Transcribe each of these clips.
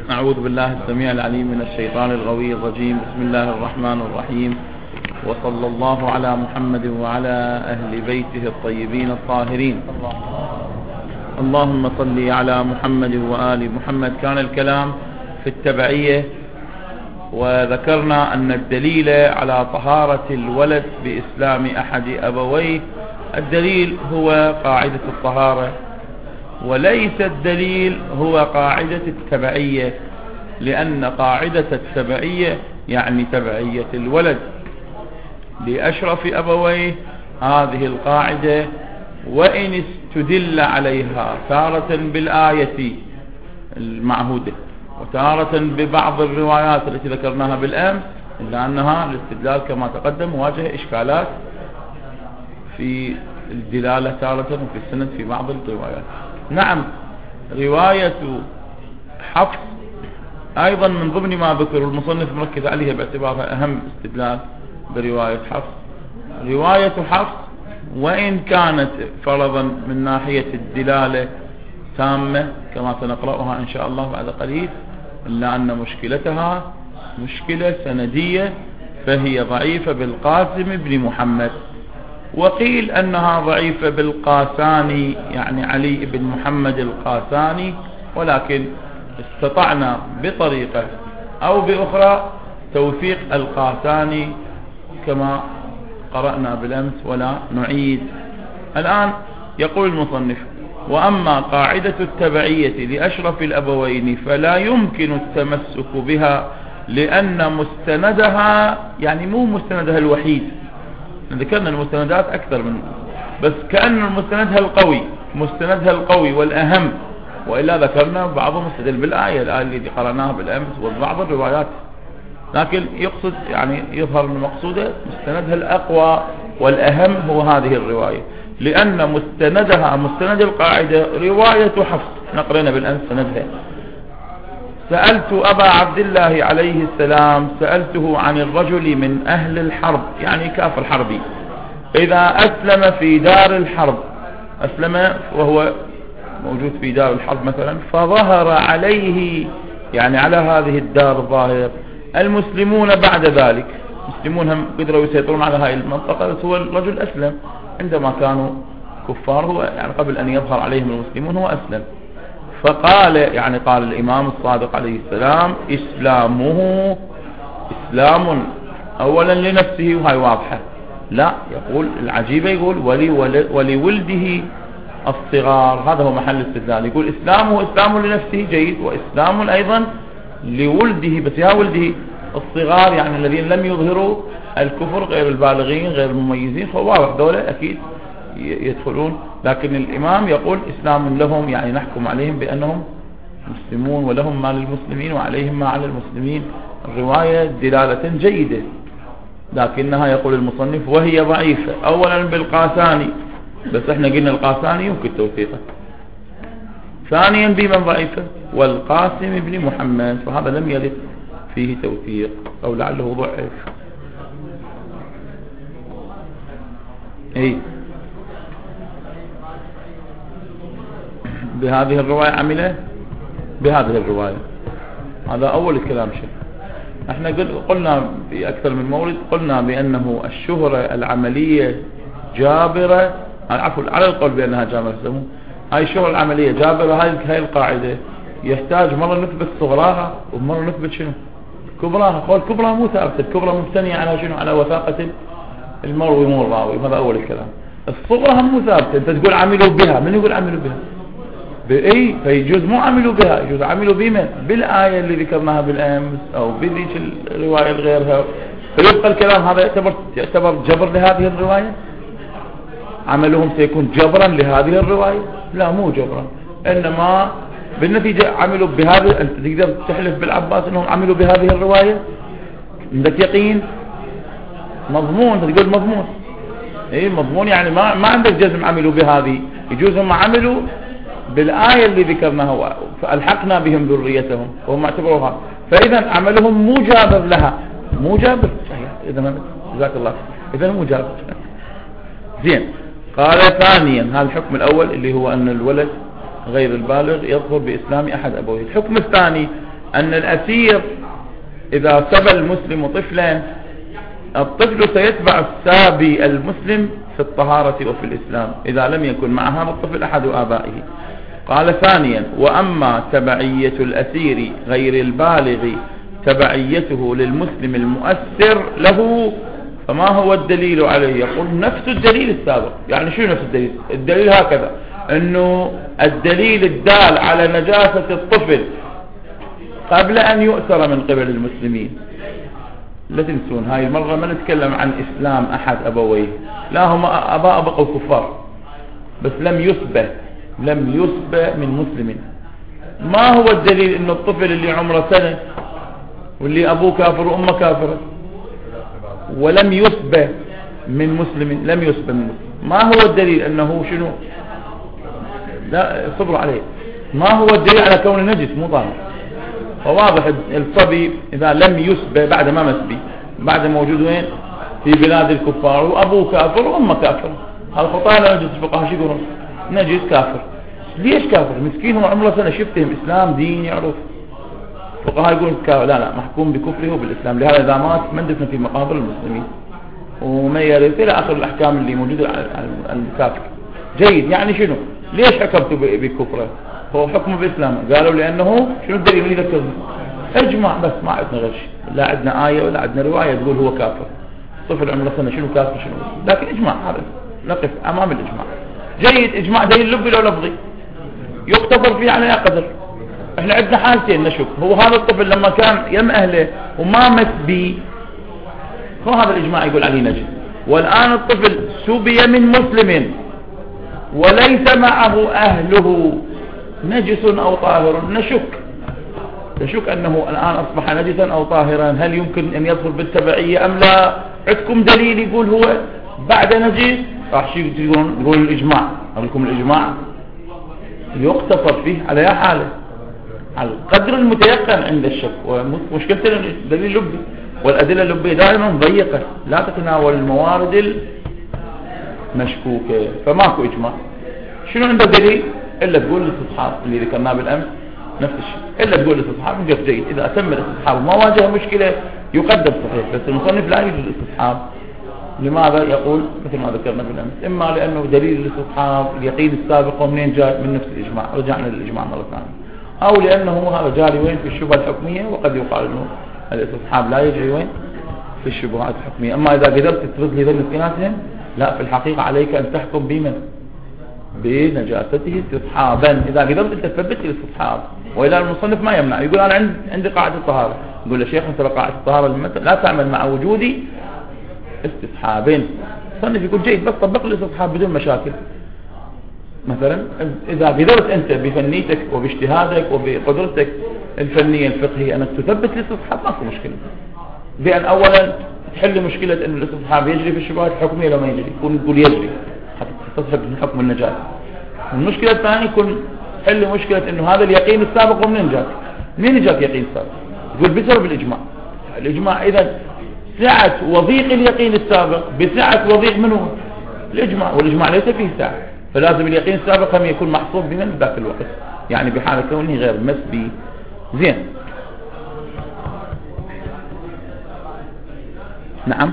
أعوذ بالله السميع العليم من الشيطان الغوي الرجيم. بسم الله الرحمن الرحيم، وصلى الله على محمد وعلى أهل بيته الطيبين الطاهرين. اللهم صل على محمد وآل محمد. كان الكلام في التبعية، وذكرنا أن الدليل على طهارة الولد بإسلام أحد أبويه الدليل هو قاعدة الطهارة، وليس الدليل هو قاعدة التبعية، لأن قاعدة التبعية يعني تبعية الولد لأشرف أبويه. هذه القاعدة وإن استدل عليها تارة بالآية المعهودة وتارة ببعض الروايات التي ذكرناها بالأمس، إلا أنها الاستدلال كما تقدم واجه إشكالات في الدلالة تارة وفي السند في بعض الروايات. نعم، رواية حفص أيضا من ضمن ما ذكر المصنف مركز عليها باعتبارها أهم استدلال برواية حفص. رواية حفص وإن كانت فرضا من ناحية الدلالة تامة كما سنقرأها إن شاء الله بعد قليل، إلا أن مشكلتها مشكلة سندية، فهي ضعيفة بالقاسم بن محمد. وقيل أنها ضعيفة بالقاساني، يعني علي بن محمد القاساني، ولكن استطعنا بطريقة أو بأخرى توثيق القاساني كما قرأنا بالأمس ولا نعيد. الآن يقول المصنف: وأما قاعدة التبعية لأشرف الأبوين فلا يمكن التمسك بها، لأن مستندها، يعني مو مستندها الوحيد، ذكرنا المستندات أكثر من، بس كأن مستندها القوي والأهم، وإلا ذكرنا بعضهم مستدل بالآية اللي قرأناها بالأمس وبعض الروايات، لكن يقصد يعني يظهر أن مقصوده مستندها الأقوى والأهم هو هذه الرواية، لأن مستندها مستند القاعدة رواية حفص نقرنا بالأمس سندها. سألت أبا عبد الله عليه السلام، سألته عن الرجل من أهل الحرب، يعني كافر حربي، إذا أسلم في دار الحرب، أسلم وهو موجود في دار الحرب مثلا، فظهر عليه، يعني على هذه الدار الظاهر المسلمون بعد ذلك، المسلمون هم قدروا يسيطرون على هذه المنطقة، بس هو الرجل أسلم عندما كانوا كفار، هو يعني قبل أن يظهر عليهم المسلمون هو أسلم. فقال، يعني قال الإمام الصادق عليه السلام: إسلامه إسلام أولا لنفسه، وهي واضحة. لا، يقول العجيبة، يقول ولولده الصغار، هذا هو محل استدلال، يقول إسلامه إسلام لنفسه جيد، وإسلام أيضا لولده، بس يا ولده الصغار يعني الذين لم يظهروا الكفر، غير البالغين غير المميزين، فواضح دولة أكيد يدخلون. لكن الإمام يقول إسلام لهم، يعني نحكم عليهم بأنهم مسلمون، ولهم ما للمسلمين وعليهم ما على المسلمين. الرواية دلالة جيدة، لكنها يقول المصنف وهي ضعيفة، أولا بالقاساني، بس احنا قلنا القاساني يمكن توثيقه، ثانيا بمن ضعيفة والقاسم بن محمد، فهذا لم يرد فيه توثيق أو لعله ضعف. بهذه الرواية عمله، بهذه الرواية، هذا أول الكلام. شيء احنا قلنا في أكثر من مورد، قلنا بأنه الشهرة العملية جابرة، عفوا على القول بأنها جابرة، هاي الشهرة العملية جابرة، هاي القاعدة يحتاج مرة نثبت صغراها ومرة نثبت شنو كبراها. قول كبرى مو ثابتة، الكبرى مبتنية على شنو؟ على وثاقة المروي مو الراوي، وهذا أول الكلام. الصغرى هم مو ثابتة، انت تقول عملوا بها، من يقول عملوا بها؟ بأي؟ فيجوز مو عملوا بها، يجوز عملوا بمن؟ بالآية اللي ذكرناها بالأمس أو بذيك الرواية الغيرها، فيبقى الكلام هذا يعتبر جبر لهذه الرواية، عملهم سيكون جبرا لهذه الرواية؟ لا، مو جبرا، إنما بالنتيجة عملوا بهذا. أنت تقدر تحلف بالعباس أنهم عملوا بهذه الرواية؟ عندك يقين مضمون، تقول مضمون، مضمون، يعني ما عندك جزم عملوا بهذه، يجوز هم عملوا بالآية اللي ذكرناها فألحقنا بهم ذريتهم وهم اعتبروها، فإذا عملهم مو جابر لها، مو جابر. إذا جزاك الله، إذا مو جابر. زين. قال ثانيا، هذا الحكم الأول اللي هو أن الولد غير البالغ يظهر بإسلام أحد أبويه. الحكم الثاني أن الأسير إذا سبى المسلم طفلا، الطفل سيتبع السابي المسلم في الطهارة وفي الإسلام إذا لم يكن مع هذا الطفل أحد آبائه. قال ثانيا: وأما تبعية الأسير غير البالغ تبعيته للمسلم المؤثر له فما هو الدليل عليه؟ يقول نفس الدليل السابق. يعني شو نفس الدليل؟ الدليل هكذا، أنه الدليل الدال على نجاسة الطفل قبل أن يؤثر من قبل المسلمين. لا تنسون هاي المرة ما نتكلم عن إسلام أحد أبويه، لا، هم أباء بقوا كفار بس لم يسبى من مسلم. ما هو الدليل أن الطفل اللي عمره سنة واللي أبوه كافر وأمه كافرة ولم يسبى من مسلم، لم يسبى من مسلم، ما هو الدليل أنه شنو؟ لا صبروا عليه. ما هو الدليل على كون نجس مو ظاهر؟ فواضح الصبي إذا لم يسبى بعد ما مسبي، بعد موجود وين؟ في بلاد الكفار وأبوه كافر وأمه كافر، هذا خطأ لا نجس. الفقهاء شو يقولون؟ نجس كافر. ليش كافر؟ مسكين هو عمره سنة، شفتهم إسلام دين يعرف. الفقهاء يقولون لا محكوم بكفره بالإسلام، لهذا إذا مات ما ندفن في مقابر المسلمين وما يرث إلى آخر الأحكام اللي موجودة على الكافر. جيد. يعني شنو؟ ليش حكمتوا بكفره؟ هو حكمه بإسلامه. قالوا لأنه شنو الدليل اللي ذكرنا؟ اجمع بس، ما عندنا غير شيء، لا عندنا آية ولا عندنا رواية تقول هو كافر. طفل عمره سنة شنو كافر شنو؟ لكن اجمع، هذا نقف أمام الإجماع. جيد. إجماع دليل لبي لو لفظي يقتضر فيه على قدر. احنا عندنا حالتين نشك. هو هذا الطفل لما كان يم أهله وما مسبي، هو هذا الإجماع يقول عليه نجس. والآن الطفل سبي من مسلم وليس معه أهله، نجس أو طاهر؟ نشك أنه الآن أصبح نجسا أو طاهرا. هل يمكن أن يدخل بالتبعية أم لا؟ عندكم دليل يقول هو بعد نجس؟ راح شيء يقول الإجماع. أقول لكم الإجماع يقتصر فيه على يا حاله، على القدر المتيقن عند الشك. ومشكلة الدليل اللبي والأدلة اللبية دائما ضيقة، لا تتناول الموارد المشكوكة، فماكو إجماع. شنو عنده دليل؟ إلا تقول الاستصحاب اللي ذكرناه بالأمس، نفس الشيء، إلا تقول الاستصحاب نقف. جيد. إذا أتم الاستصحاب وما واجه مشكلة يقدم صحيح، بس المصنف لا يجوز الاستصحاب. لماذا؟ يقول مثل ما ذكرنا بالأمس، إما لأنه دليل الاستصحاب اليقين السابق ومنين جاء؟ من نفس الإجماع، رجعنا للإجماع مرة ثانية. أو لأنه هذا جاري وين؟ في الشبهة الحكمية، وقد يقال أنه الاستصحاب لا يجري وين؟ في الشبهات الحكمية. أما إذا قدرت تثبت لي ذل قياسهم، لا، في الحقيقة عليك أن تحكم بمن؟ بنجاسته استصحابا. إذا قدرت أنت تثبت الاستصحاب، وإلى المصنف ما يمنع. يقول أنا عندي قاعدة الطهارة، يقول الشيخ أنت قاعدة الطهارة لا تعمل مع وجودي استصحابين. المصنف يقول جيد، بس طبق الاستصحاب بدون مشاكل. مثلا إذا قدرت أنت بفنيتك وباجتهادك وبقدرتك الفنية الفقهية أنك تثبت الاستصحاب، ماكو مشكلة. بأن أولا تحل مشكلة أن الاستصحاب يجري في الشبهات الحكمية لو ما يجري، يقول يجري حتى تصحب من حكم النجاة. المشكلة الثانية يكون حل مشكلة أنه هذا اليقين السابق ومن جاك؟ منين جاك يقين سابق؟ يقول بسبب الإجماع. الإجماع إذا سعة وضيق اليقين السابق بسعة وضيق منه الإجماع، والإجماع ليس فيه سعة، فلازم اليقين السابق هم يكون محصور بمن ذاك الوقت، يعني بحال كونه غير مسبي. زين. نعم.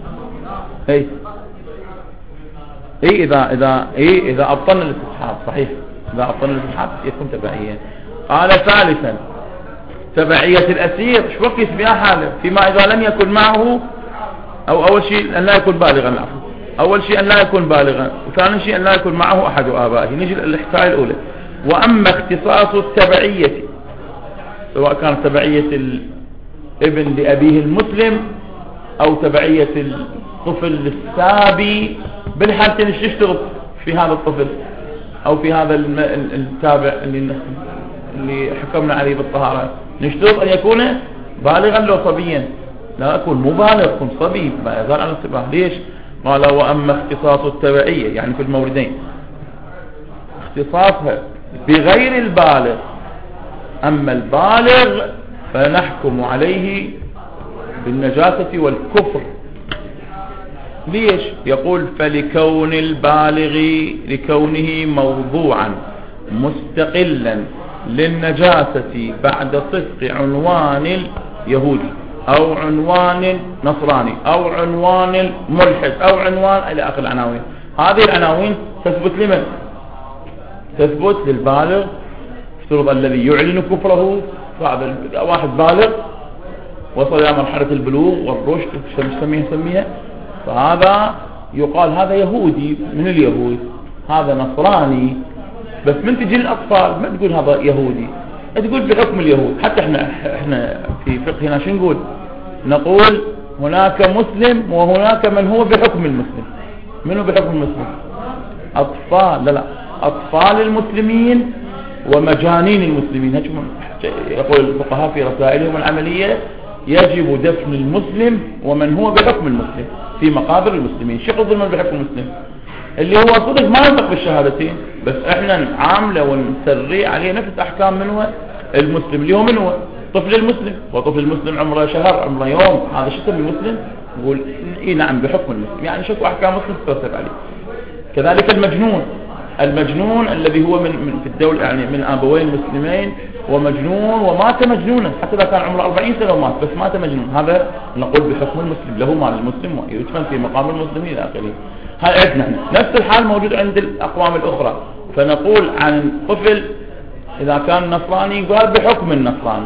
إذا أبطلنا الاستصحاب صحيح، إذا أبطلنا الاستصحاب يكون تبعية. قال ثالثا تبعية الأسير شو وقت بها حاله؟ فيما إذا لم يكن معه، أول شيء أن لا يكون بالغا، أول شيء أن لا يكون بالغا، وثاني شيء أن لا يكون معه أحد آبائه. نجي للإحصاء الأولى. وأما اختصاص التبعية، سواء كانت تبعية الابن لأبيه المسلم أو تبعية الطفل السابي، بالحالتين ايش يشتغل في هذا الطفل أو في هذا التابع اللي حكمنا عليه بالطهارة؟ نشترط أن يكون بالغا لو صبيا، لا أكون مبالغ، يكون صبي ما يزال على الصباح. ليش؟ قال وأما اختصاص التبعية، يعني في الموردين اختصاصها بغير البالغ، أما البالغ فنحكم عليه بالنجاسة والكفر. ليش؟ يقول فلكون البالغ لكونه موضوعا مستقلا للنجاسة بعد صدق عنوان اليهودي أو عنوان نصراني أو عنوان ملحد أو عنوان إلى آخر العناوين. هذه العناوين تثبت لمن؟ تثبت للبالغ. افترض الذي يعلن كفره، فهذا واحد بالغ وصل إلى مرحلة البلوغ والرشد نسميها، فهذا يقال هذا يهودي من اليهود، هذا نصراني. بس من تجي الأطفال ما تقول هذا يهودي، تقول بحكم اليهود. حتى احنا في فقهنا شو نقول هناك مسلم وهناك من هو بحكم المسلم. من هو بحكم المسلم؟ أطفال، أطفال المسلمين ومجانين المسلمين. يقول الفقهاء في رسائلهم العملية يجب دفن المسلم ومن هو بحكم المسلم في مقابر المسلمين. شق من بحكم المسلم اللي هو صدق ما ينطق بالشهادتين، بس احنا نعامله ونسري عليه نفس احكام من هو المسلم اللي هو من هو طفل المسلم. وطفل المسلم عمره شهر عمره يوم، هذا شو اسمه المسلم؟ نقول اي نعم بحكم المسلم، يعني شكو احكام مسلم تترتب عليه. كذلك المجنون الذي هو من في الدولة، يعني من ابوين مسلمين ومجنون ومات مجنونا، حتى اذا كان عمره 40 سنة ومات بس مات مجنون، هذا نقول بحكم المسلم، له مال المسلم ويدفن في مقام المسلمين الى اخره. هاي عندنا نفس الحال موجود عند الأقوام الأخرى. فنقول عن طفل إذا كان نصراني يقال بحكم النصراني،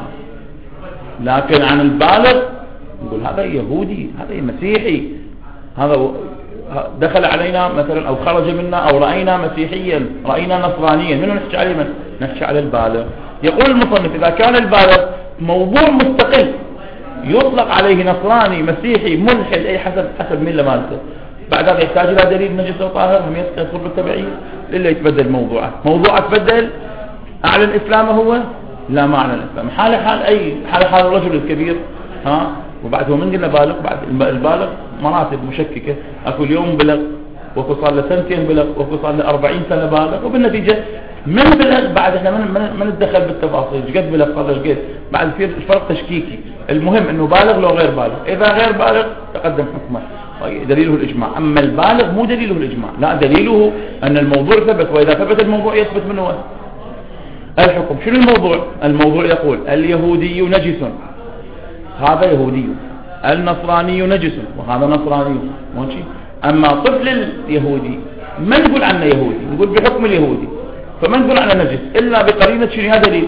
لكن عن البالغ نقول هذا يهودي، هذا مسيحي، هذا دخل علينا مثلا أو خرج منا أو رأينا مسيحيا، رأينا نصرانيا، منه نحكي عليه؟ من نحكي على البالغ. يقول المصنف إذا كان البالغ موضوع مستقل يطلق عليه نصراني مسيحي ملحد أي حسب ملة مالته، بعد هذا يحتاج إلى دليل نجس وطاهر هم يدخل بالتبعية إلا يتبدل موضوعه تبدل. أعلن إسلامه هو؟ لا، ما أعلن إسلامه. حال الرجل الكبير وبعده من قلنا بالغ، بعد البالغ مراتب مشككة، أكو اليوم بلغ، وكو صار له سنتين بلغ، وكو صار له 40 سنة بالغ، وبالنتيجة من بلغ بعد احنا ما نتدخل بالتفاصيل قد بلغ صار له قد، بعد في فرق تشكيكي. المهم انه بالغ لو غير بالغ، اذا غير بالغ تقدم حكمه دليله الإجماع. أما البالغ مو دليله الإجماع، لا، دليله أن الموضوع ثبت، وإذا ثبت الموضوع يثبت منه الحكم. شنو الموضوع يقول اليهودي نجس، هذا يهودي، النصراني نجس وهذا نصراني، ماشي. أما طفل اليهودي ما نقول عنه يهودي، نقول بحكم اليهودي، فما نقول عنه نجس إلا بقرينة شنو؟ هذا دليل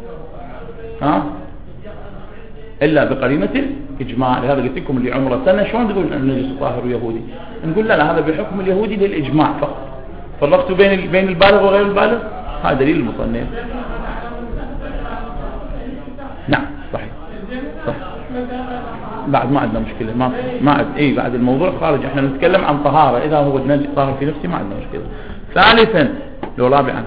إلا بقرينة الإجماع. لهذا قلت لكم اللي عمره سنة شلون تقول النجس طاهر يهودي؟ نقول لا، هذا بحكم اليهودي للإجماع فقط. فرقت بين البالغ وغير البالغ، هذا دليل المصنف. نعم صحيح. بعد ما عندنا مشكلة، ما عد بعد الموضوع خارج، احنا نتكلم عن طهارة، إذا هو طاهر في نفسه ما عندنا مشكلة. ثالثا لو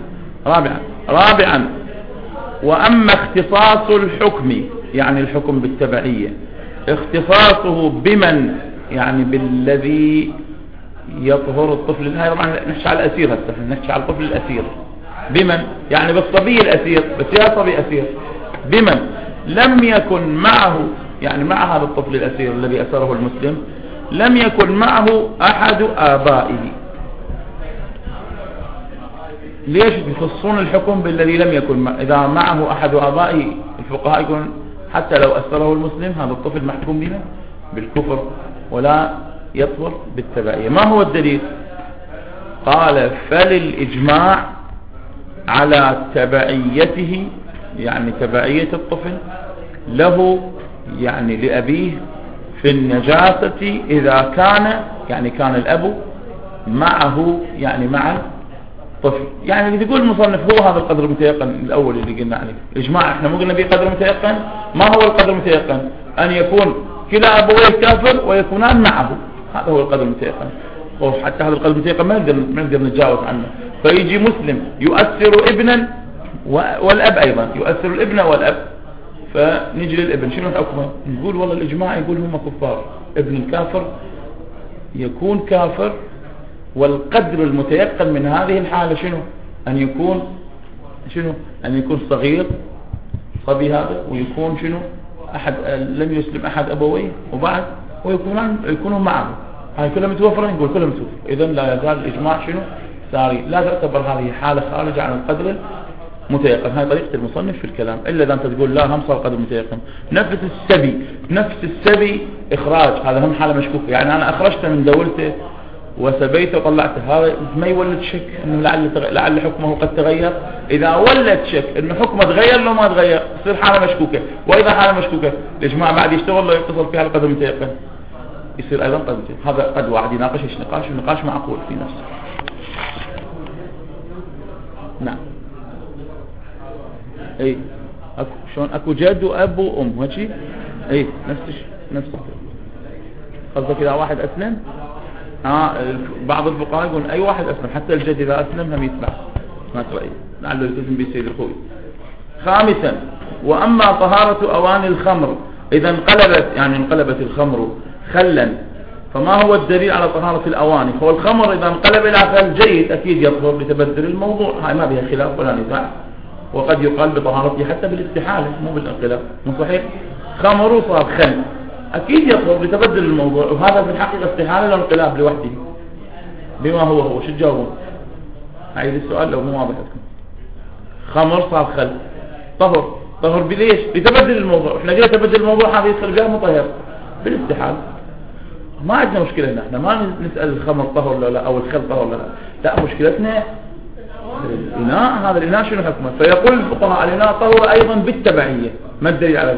رابعا وأما اختصاص الحكم، يعني الحكم بالتبعية، اختصاصه بمن؟ يعني بالذي يطهر الطفل. هاي طبعا نحكي على الأسير، هسه نحكي على الطفل الأسير. بمن؟ يعني بالصبي الأسير، بس يا صبي أسير بمن لم يكن معه، يعني مع هذا الطفل الأسير الذي أسره المسلم لم يكن معه أحد آبائه. ليش بيخصون الحكم بالذي لم يكن إذا معه أحد آبائه؟ الفقهاء يقولون حتى لو أسره المسلم هذا الطفل محكوم بنا بالكفر ولا يطهر بالتبعية. ما هو الدليل؟ قال فللإجماع على تبعيته، يعني تبعية الطفل له، يعني لأبيه في النجاسة إذا كان، يعني كان الأب معه، يعني مع الطفل. يعني اللي تقول المصنف هو هذا القدر المتيقن الأول اللي قلنا عليه. الإجماع احنا مو قلنا به قدر متيقن. ما هو القدر المتيقن؟ أن يكون كلا أبويه كافر ويكونان معه، هذا هو القدر المتيقن. وحتى هذا القدر المتيقن ما نقدر نتجاوز عنه. فيجي مسلم يؤثر ابنا والأب أيضا يؤثر الابن والأب، فنجي للابن شنو حكمه؟ نقول والله الإجماع يقول هم كفار. ابن الكافر يكون كافر، والقدر المتيقن من هذه الحالة شنو؟ أن يكون صغير صبي هذا، ويكون شنو؟ أحد لم يسلم أحد أبويه، وبعد ويكونوا معه. هاي كلها متوفرة، نقول كلها متوفرة. إذن لا يزال الإجماع شنو؟ ساري، لا تعتبر هذه حالة خارجة عن القدر متيقن. هاي طريقة المصنف في الكلام، إلا إذا أنت تقول لا هم صار قدر متيقن. نفس السبي إخراج، هذا هم حالة مشكوك، يعني أنا أخرجته من دولته وسبيته وطلعته، هذا ما يولد شك أنه لعل حكمه قد تغير. إذا ولد شك أنه حكمه تغير لو ما تغير تصير حالة مشكوكة. وإذا حالة مشكوكة الإجماع بعد يشتغل لو يتصل فيها القدر متيقن يصير أيضا قدر متيقن. هذا قد واحد يناقش نقاش ونقاش معقول في نفسه. نعم. اي اكو شلون اكو جد واب وام هيك. اي نفس قصدك اذا واحد اسلم بعض الفقهاء يقولون اي واحد اسلم حتى الجد اذا اسلم هم يتبع. ما ترى لعله يلتزم بسيد الخوي. خامسا واما طهارة اواني الخمر اذا انقلبت الخمر خلا فما هو الدليل على طهارة الاواني؟ هو الخمر اذا انقلب الى خل جيد اكيد يطهر لتبدل الموضوع، هاي ما بها خلاف ولا نزاع، وقد يقال بطهارته حتى بالاستحالة مو بالانقلاب. مو صحيح؟ خمر صار خل اكيد يطهر لتبدل الموضوع، وهذا في الحقيقة استحالة للانقلاب لوحده. بما هو شو تجاوبون؟ هاي السؤال لو مو واضح لكم. خمر صار خل طهر بليش؟ لتبدل الموضوع. احنا قلنا تبدل الموضوع هذا يدخل بها مطهر بالاستحالة، ما عندنا مشكلة هنا. احنا ما نسأل الخمر طهر ولا لا او الخل طهر ولا لا مشكلتنا الإناء. هذا الإناء شنو حكمه؟ فيقول الفقهاء الإناء طهر أيضا بالتبعية. ما الدليل على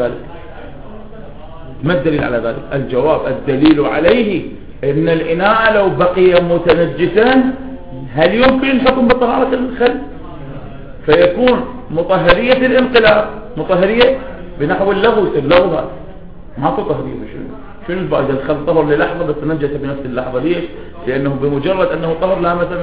ذلك؟ الجواب الدليل عليه إن الإناء لو بقي متنجسا هل يمكن الحكم بطهارة الخل؟ فيكون مطهرية الانقلاب مطهرية بنحو اللغو هذا ما تطهرية. شنو الفائدة؟ الخل طهر للحظة بس تنجس بنفس اللحظة. ليش؟ لأنه بمجرد أنه طهر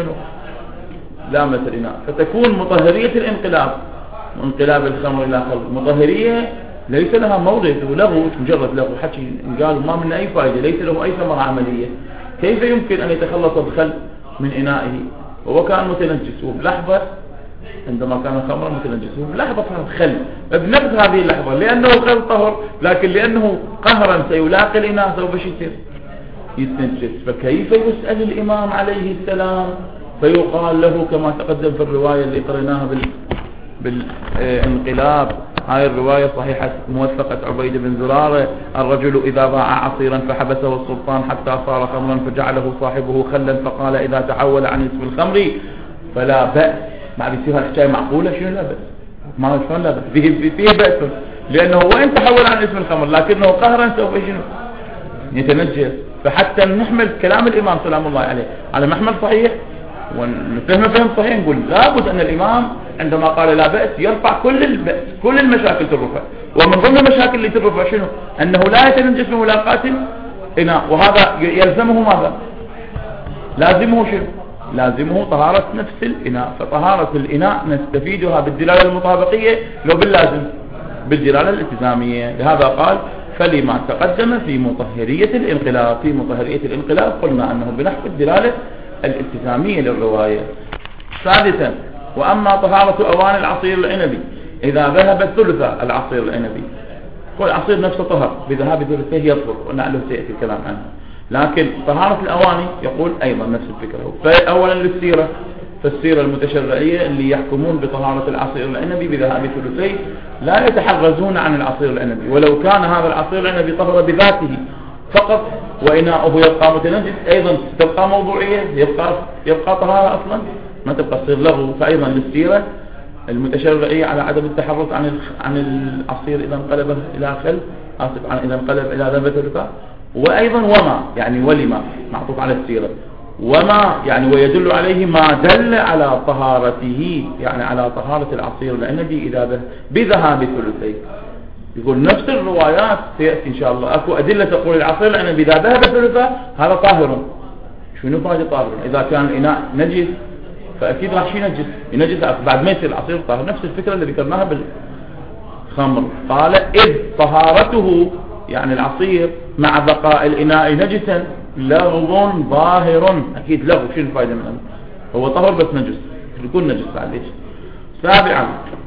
لامس الإناء، فتكون مطهرية الانقلاب انقلاب الخمر إلى خل مطهرية ليس لها مورد ولغو، مجرد لغو حكي قال ما من أي فائدة، ليس له أي ثمرة عملية. كيف يمكن أن يتخلص الخل من إنائه وهو كان متنجس وبلحظة عندما كان خمرا متنجس وبلحظة خل بنفس هذه اللحظة لأنه خل طهر، لكن لأنه قهرا سيلاقي الإناء سوف يتنجس. فكيف يسأل الإمام عليه السلام فيقال له كما تقدم في الرواية اللي قريناها بالانقلاب؟ هاي الرواية صحيحة موثقة عبيد بن زرارة: الرجل إذا باع عصيرا فحبسه السلطان حتى صار خمرا فجعله صاحبه خلا فقال إذا تحول عن اسم الخمر فلا بأس. ما بيصير هالحكاية معقولة؟ شنو لا بأس؟ ما شلون لا بأس؟ فيه بأس، لأنه وإن تحول عن اسم الخمر لكنه قهرا سوف يتنجس. فحتى نحمل كلام الإمام سلام الله عليه على محمل صحيح ونفهم فهم صحيح، نقول لابد أن الإمام عندما قال لا بأس يرفع كل المشاكل ترفع. ومن ضمن المشاكل اللي ترفع شنو؟ أنه لا يتنجس بملاقاة إناء، وهذا يلزمه ماذا؟ لازمه شنو؟ لازمه طهارة نفس الإناء. فطهارة الإناء نستفيدها بالدلالة المطابقية لو باللازم بالدلالة الالتزامية. لهذا قال فلما تقدم في مطهرية الانقلاب قلنا أنه بنحو الدلالة الالتزامية للرواية. سادسا وأما طهارة أواني العصير العنبي إذا ذهب ثلث العصير العنبي، كل عصير نفسه طهر بذهاب ثلثه يطهر ونعله سيأتي الكلام عنه. لكن طهارة الأواني يقول أيضا نفس الفكرة. فأولا للسيرة، فالسيرة المتشرعية اللي يحكمون بطهارة العصير العنبي بذهاب ثلثيه لا يتحرزون عن العصير العنبي، ولو كان هذا العصير العنبي طهر بذاته فقط وإناؤه يبقى متنجس أيضا تبقى موضوعية، يبقى طهارة أصلا ما تبقى تصير لغو. فأيضا للسيرة المتشرعية على عدم التحرز عن العصير إذا انقلب إلى خل، إذا انقلب إلى ذنب ثلثة. وأيضا وما يعني ولما معطوف على السيرة، وما يعني ويدل عليه ما دل على طهارته، يعني على طهارة العصير العنبي إذا بذهاب ثلثيه. يقول نفس الروايات سيأتي إن شاء الله أكو أدلة تقول العصير العنبي إذا ذهب ثلثه هذا طاهر. شنو فائدة طاهر؟ إذا كان الإناء نجس فأكيد راح ينجس بعد ما يصير العصير طاهر. نفس الفكرة اللي ذكرناها بالخمر. قال إذ طهارته يعني العصير مع بقاء الإناء نجسا لغو ظاهر. أكيد لغو، شنو الفائدة منه؟ هو طهر بس نجس، يكون نجس بعد ليش. سابعا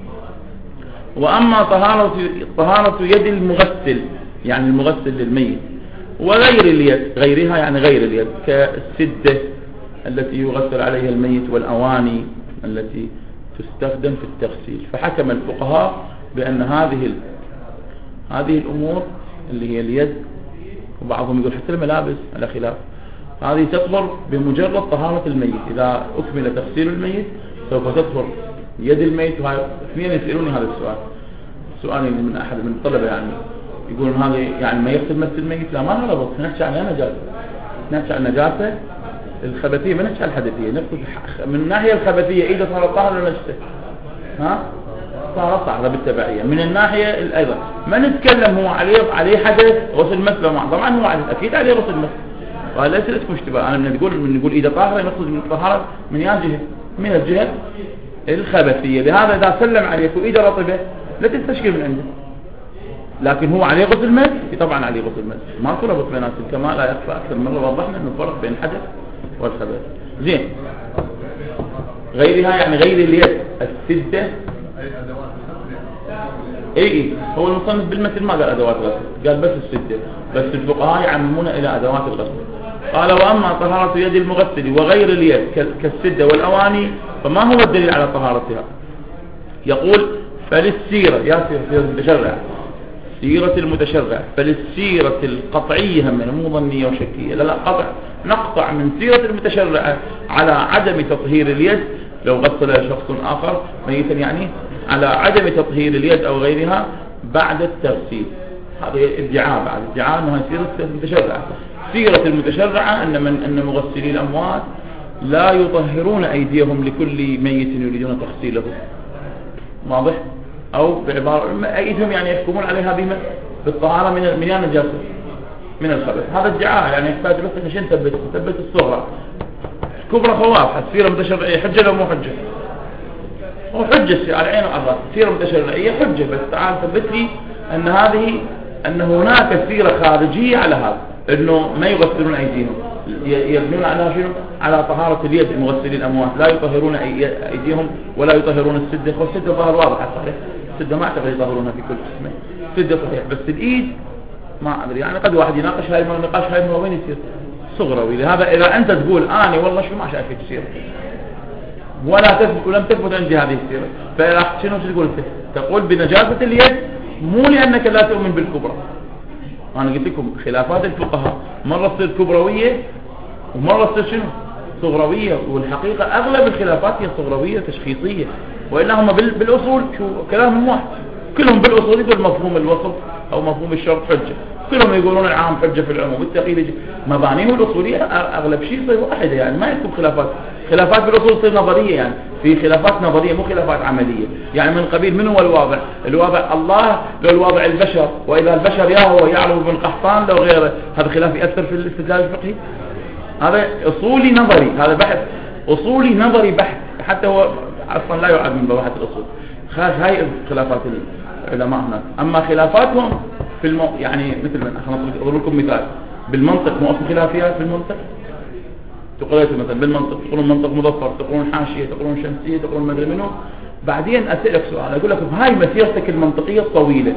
وأما طهارة يد المغسل يعني المغسل للميت وغير اليد، غيرها يعني غير اليد كالسدة التي يغسل عليها الميت والأواني التي تستخدم في التغسيل. فحكم الفقهاء بأن هذه الأمور اللي هي اليد، وبعضهم يقول حتى الملابس على خلاف، هذه تطهر بمجرد طهارة الميت. إذا أكمل تغسيل الميت سوف تطهر يد الميت. وهذا اثنين يسألوني هذا السؤال، سؤال من أحد من الطلبة يعني، يقولون هذا يعني ما يغسل مس الميت؟ لا، ما نربط، نحكي عن نجاسة، نحكي عن النجاسة الخبثية، ما نحكي عن الحدثية. نقصد من الناحية الخبثية إذا صار طاهر ولا نجسة، صار طاهر بالتبعية. من الناحية أيضا ما نتكلم هو عليه حدث غسل مس، طبعا هو أكيد عليه غسل مس، وهذا ليس اسمه اشتباه. أنا نقول إذا طاهر نقصد من الطهارة من جهة، من الجهة الخبثية. لهذا إذا سلم عليك وإذا رطبه لا تستشكل من عنده، لكن هو عليه غسل مس، طبعا عليه غسل مس، ما تربط بيناتهم كما لا يخفى. أكثر مرة وضحنا أن الفرق بين الحدث والخبث. زين، غيرها يعني غير اليد، السدة. اي هو المصنف بالمثل ما قال أدوات غسل، قال بس السدة، بس الفقهاء يعممون إلى أدوات الغسل. قال وأما طهارة يد المغسل وغير اليد كالسدة والأواني فما هو الدليل على طهارتها؟ يقول فللسيرة، يا سيرة المتشرع، سيرة المتشرع، فللسيرة القطعية من مو ظنية وشكية، لا قطع، نقطع من سيرة المتشرع على عدم تطهير اليد لو غسل شخص آخر ميتا، يعني على عدم تطهير اليد أو غيرها بعد التغسيل. هذا ادعاء، بعد ادعاء أنها سيرة المتشرع. سيرة المتشرعة أن مغسلي الأموات لا يطهرون أيديهم لكل ميت يريدون تغسيله، واضح؟ أو بعبارة أيديهم يعني يحكمون عليها بما بالطهارة من النجاسة من الخبث. هذا ادعاء يعني يحتاج بس عشان نثبت الصغرى. كبرى خواف السيرة المتشرعية حجة لو مو حجة؟ هو حجة على عين وعلى السيرة المتشرعية حجة، بس تعال ثبت لي أن هناك سيرة خارجية على هذا، أنه ما يغسلون أيديهم، يبنون على شنو؟ على طهارة اليد. مغسلي الأموات لا يطهرون أيديهم ولا يطهرون السدة. والسدة ظاهر واضح صحيح، السدة ما أعتقد يطهرونها في كل قسمين، السدة صحيح، بس الإيد ما أدري يعني. قد واحد يناقش هاي النقاش، هاي وين يصير صغروي. لهذا إذا أنت تقول أنا والله شو ما شايفك تصير ولا تثبت ولم تثبت عندي هذه السيرة، فراح شنو تقول انت؟ تقول بنجاسة اليد مو لأنك لا تؤمن بالكبرى. أنا قلت لكم خلافات الفقهاء مرة تصير كبروية ومرة تصير شنو؟ صغروية. والحقيقة أغلب الخلافات هي صغروية تشخيصية، وإلا هم بالأصول شو كلامهم واحد، كلهم بالأصول يقول مفهوم الوصف أو مفهوم الشرط حجة، كلهم يقولون العام حجة في العموم، بالتقييد مبانيهم الأصولية أغلب شيء يصير واحدة، يعني ما يكون خلافات بالأصول تصير نظرية، يعني في خلافات نظرية مو خلافات عملية. يعني من قبيل من هو الواضع الله لو الواضع البشر، وإذا البشر يا هو يعلم بن قحطان لو غيره، هذا خلاف يأثر في الاستدلال الفقهي؟ هذا أصولي نظري، هذا بحث أصولي نظري بحث، حتى هو أصلا لا يعد من بواحث الأصول. هاي خلافات العلماء هناك. أما خلافاتهم في يعني مثل من أضرب لكم مثال بالمنطق، مو أصل خلافيات بالمنطق. تقولون مثلا بالمنطق، تقولون منطق مظفر، تقولون حاشية، تقولون شمسية، تقولون مدري منه. بعدين أسألك سؤال، أقول لك بهاي مسيرتك المنطقية الطويلة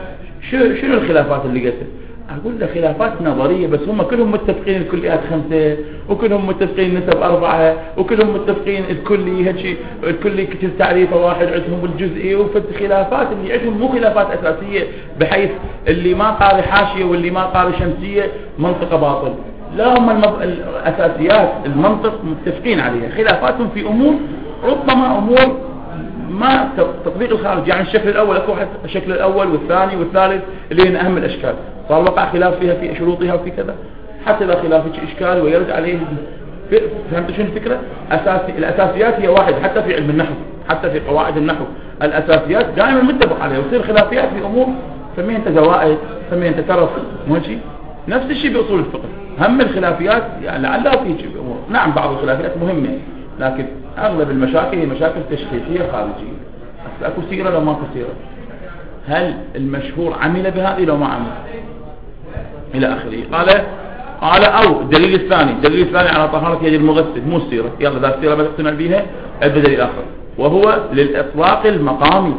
شنو الخلافات اللي قلتها؟ أقول له خلافات نظرية، بس هم كلهم متفقين الكليات 5، وكلهم متفقين النسب 4، وكلهم متفقين الكلي هالشيء، الكلي كتب تعريفه واحد عندهم بالجزئي. وفي الخلافات اللي عندهم مو خلافات أساسية، بحيث اللي ما قال حاشية واللي ما قال شمسية منطقة باطل. لا، هم الأساسيات المنطق متفقين عليها، خلافاتهم في أمور ربما أمور ما تطبيق الخارج. يعني الشكل الأول أكو الشكل الأول والثاني والثالث اللي هي أهم الأشكال، صار وقع خلاف فيها في شروطها وفي كذا. حتى إذا خلاف إشكال ويرد عليه، فهمت شنو الفكرة؟ الأساسيات هي واحد، حتى في علم النحو، حتى في قواعد النحو الأساسيات دائما متفق عليها، ويصير خلافيات في أمور سميها أنت زوائد، سميها أنت ترف، ماشي. نفس الشيء بأصول الفقه، هم الخلافيات يعني لعلها في شيء أمور. نعم بعض الخلافيات مهمة، لكن أغلب المشاكل هي مشاكل تشخيصية خارجية. أكو سيرة لو ما سيرة، هل المشهور عمل بهذه لو ما عمل إلى آخره. قال أو الدليل الثاني على طهارة يد المغسل مو السيرة. يلا ذا السيرة ما تقتنع بها، الدليل الآخر وهو للإطلاق المقامي.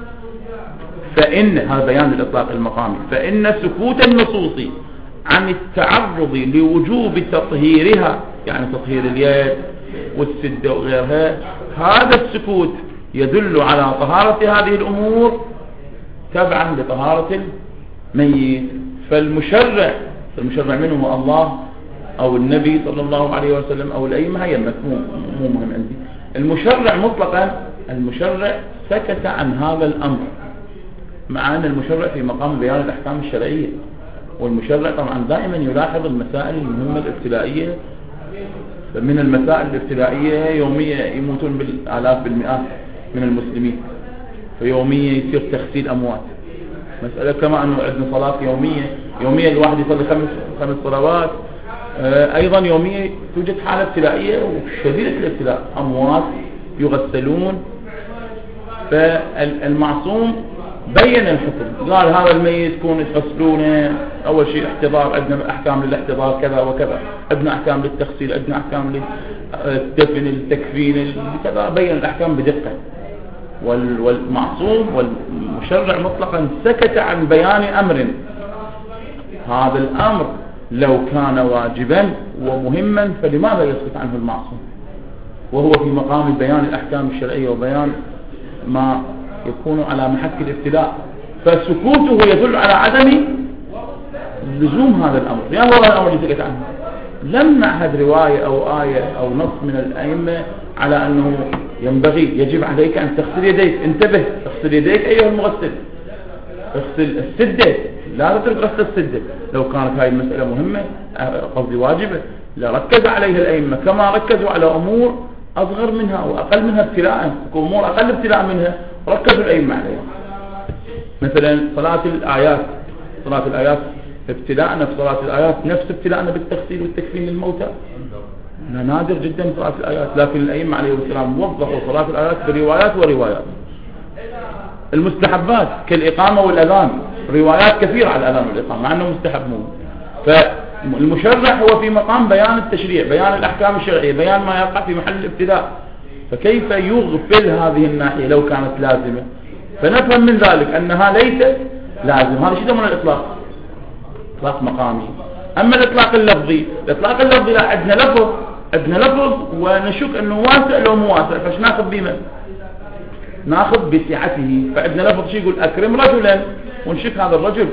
فإن هذا بيان للإطلاق المقامي، فإن سكوت النصوص عن التعرض لوجوب تطهيرها، يعني تطهير اليد والسدة وغيرها، هذا السكوت يدل على طهارة هذه الأمور تبعا لطهارة الميت. فالمشرع منه هو الله أو النبي صلى الله عليه وسلم أو الأئمة، هي مو مهم عندي. المشرع مطلقا، المشرع سكت عن هذا الأمر، مع أن المشرع في مقام بيان الأحكام الشرعية، والمشرع طبعا دائما يلاحظ المسائل المهمة الابتلائية. من المسائل الابتلائية يومية يموتون بالآلاف بالمئات من المسلمين، فيوميا يصير تغسيل أموات. مسألة كما أنه عندنا صلاة يوميا الواحد يصلي 5 صلوات، أيضا يوميا توجد حالة ابتلائية وشديدة الابتلاء، أموات يغسلون. فالمعصوم بين الحكم، قال هذا الميت يكون تغسلونه. أول شيء احتضار، عندنا أحكام للاحتضار كذا وكذا، عندنا أحكام للتغسيل، عندنا أحكام للدفن، التكفين كذا، بين الأحكام بدقة. والمعصوم والمشرع مطلقا سكت عن بيان أمر، هذا الأمر لو كان واجبا ومهما فلماذا يسكت عنه المعصوم وهو في مقام بيان الأحكام الشرعية وبيان ما يكون على محك الابتلاء؟ فسكوته يدل على عدم لزوم هذا الأمر. يعني هو الأمر اللي سكت عنه، لم نعهد رواية أو آية أو نص من الأئمة على أنه ينبغي يجب عليك أن تغسل يديك. انتبه، اغسل يديك أيها المغسل، اغسل السدة، لا تترك غسل السدة. لو كانت هاي المسألة مهمة قصدي واجبة لركز عليها الأئمة، كما ركزوا على أمور أصغر منها وأقل منها ابتلاء، أمور أقل ابتلاء منها ركزوا الأئمة عليها. مثلا صلاة الآيات ابتلاءنا في صلاة الآيات نفس ابتلاءنا بالتغسيل والتكفين للموتى، نادر جدا صلاة الآيات، لكن الأئمة عليهم السلام وضحوا صلاة الآيات بروايات وروايات. المستحبات كالإقامة والأذان، روايات كثيرة على الأذان والإقامة مع أنه مستحبون. فالمشرع هو في مقام بيان التشريع، بيان الأحكام الشرعية، بيان ما يقع في محل الابتداء، فكيف يغفل هذه الناحية لو كانت لازمة؟ فنفهم من ذلك أنها ليست لازم. هذا شيء من الإطلاق، إطلاق مقامي. أما الإطلاق اللفظي لا، عندنا لفظ ونشك أنه واسع لو مو واسع، فاش ناخذ بما ناخذ بسعته. فعندنا لفظ شيء يقول أكرم رجلا، ونشك هذا الرجل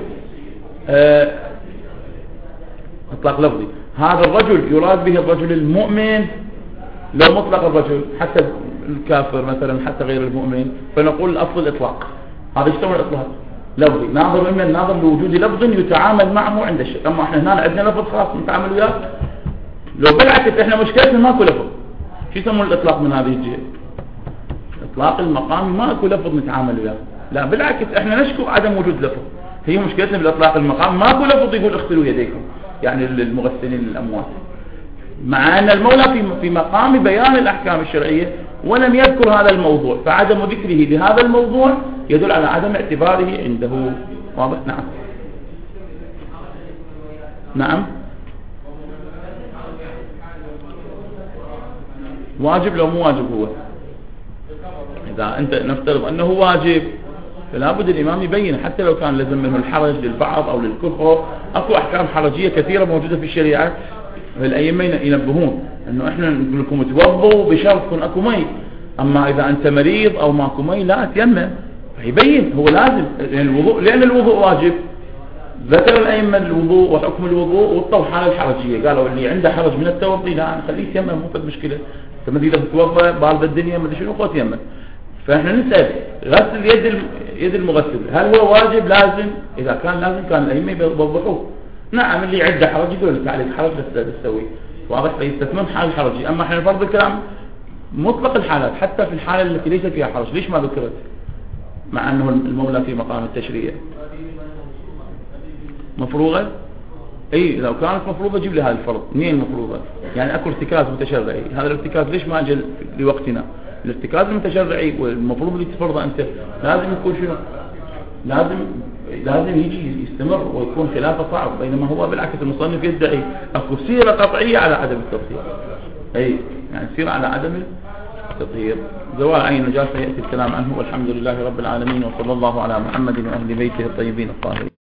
إطلاق لفظي، هذا الرجل يراد به الرجل المؤمن. لو مطلق الرجل حتى الكافر مثلا، حتى غير المؤمن، فنقول الأفضل إطلاق. هذا يشتمل إطلاق لفظي، ناظر إما الناظر لوجود لفظ يتعامل معه عند الشيء. أما إحنا هنا عندنا لفظ خاص نتعامل وياه. لو بالعكس إحنا مشكلتنا ماكو لفظ، شو يسمون الإطلاق من هذه الجهة؟ إطلاق المقام ماكو لفظ نتعامل وياه، لا بالعكس إحنا نشكو عدم وجود لفظ. هي مشكلتنا بالإطلاق المقام، ماكو لفظ يقول اغسلوا يديكم يعني للمغسلين للأموات، مع أن المولى في مقام بيان الأحكام الشرعية ولم يذكر هذا الموضوع، فعدم ذكره لهذا الموضوع يدل على عدم اعتباره عنده. واضح؟ نعم واجب لو مو واجب هو. إذا أنت نفترض أنه واجب فلا بد الإمام يبين، حتى لو كان لازم منه الحرج للبعض أو للكفر. أكو أحكام حرجية كثيرة موجودة في الشريعة، الأئمة ينبهون أنه إحنا نقول لكم توضوا بشرط يكون أكو مي، أما إذا أنت مريض أو ماكو مي لا تيمم. فيبين هو لازم لأن الوضوء واجب. ذكر الأئمة الوضوء وحكم الوضوء والطوحة الحرجية، قالوا اللي عنده حرج من التوضي لا نخليه يتيمم، مو في مشكلة. فما إذا تتوضى بارد الدنيا ما ادري شنو قوة يتيمم. فإحنا نسأل غسل يد المغسل هل هو واجب لازم؟ إذا كان لازم كان الأئمة يوضحوه. نعم اللي عنده حرج يقول لك عليك حرج بس تسوي، واضح؟ فيستثمن حال الحرج. أما إحنا فرض الكلام مطلق الحالات، حتى في الحالة التي ليس فيها حرج، ليش ما ذكرت؟ مع أنه المولى في مقام التشريع مفروضة. اي لو كانت مفروضة جيب لي هذا الفرض. منين مفروضة؟ يعني اكو ارتكاز متشرعي، هذا الارتكاز ليش ما اجل لوقتنا؟ الارتكاز المتشرعي والمفروض اللي تفرضه انت لازم يكون شنو؟ لازم يجي يستمر ويكون خلافه صعب، بينما هو بالعكس المصنف يدعي اكو سيرة قطعية على عدم التطهير. اي يعني سيرة على عدم التطهير. زوال عين النجاسة يأتي الكلام عنه، والحمد لله رب العالمين، وصلى الله على محمد وأهل بيته الطيبين الطاهرين.